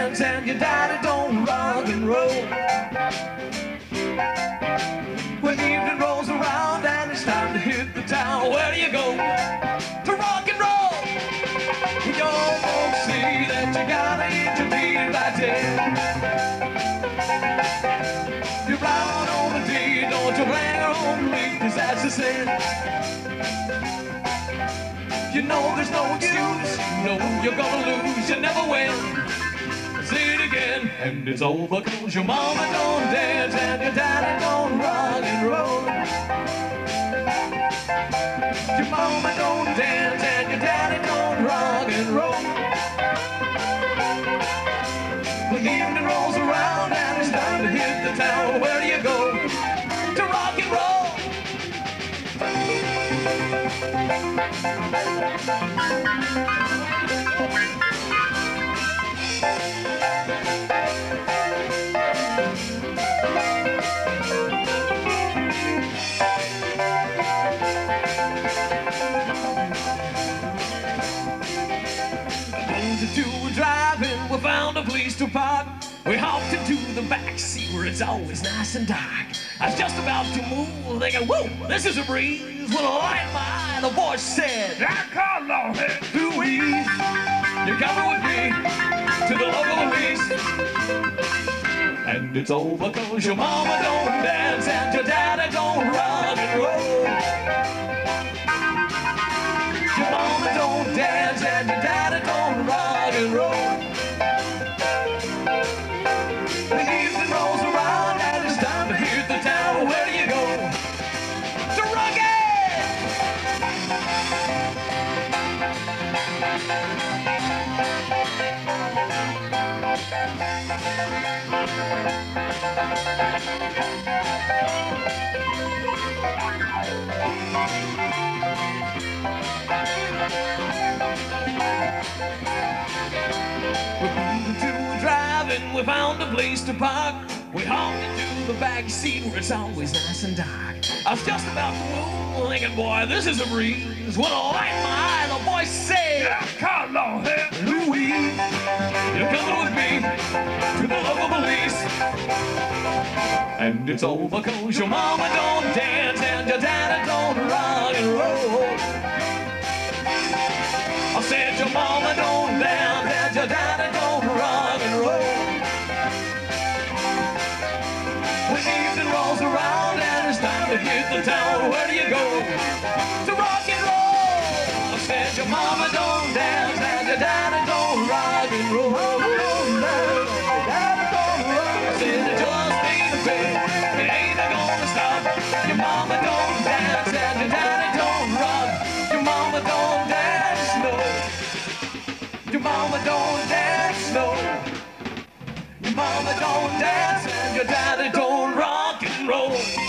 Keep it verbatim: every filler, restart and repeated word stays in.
dance and your daddy don't rock and roll. When evening rolls around and it's time to hit the town, where do you go? To rock and roll. Your folks see that you gotta eat your beat by ten. You're right on the D, don't you bang on me, cause that's the sin. You know there's no excuse, you know you're gonna lose, you never win. Say it again, and it's over cause your mama don't dance and your daddy don't rock and roll. Your mama don't dance and your daddy don't rock and roll. When evening rolls around and it's time to hit the town, where do you go? To rock and roll. To driving, we found a place to park. We hopped into the back seat where it's always nice and dark. I was just about to move, thinking, whoa, this is a breeze. When a light in my eye, the voice said, I call on it, Louise. You're coming with me to the local police. And it's over cause your mama don't dance and your daddy don't rock and roll. Your mama don't dance and your daddy don't rock and roll. When evening rolls around and it's time to hit the town, where do you go? To rock it! We found a place to park. We hopped into the back seat where it's always nice and dark. I was just about to move, thinking, boy, this is a breeze. When I light my eye, the voice said, call on her, Louise. You're coming with me to the local police. And it's over cause your mama don't dance and your daddy don't rock and roll. I said your mama don't dance and your daddy don't rock and roll. When evening rolls around and it's time to hit the town, where do you go? To rock and roll. I said your mama don't dance and your daddy don't rock and roll. I said it just ain't a bit, it ain't gonna stop. Your mama don't dance and your daddy don't rock. Your mama don't dance, no. Your mama don't dance, no. Your mama don't dance and your daddy don't rock and roll.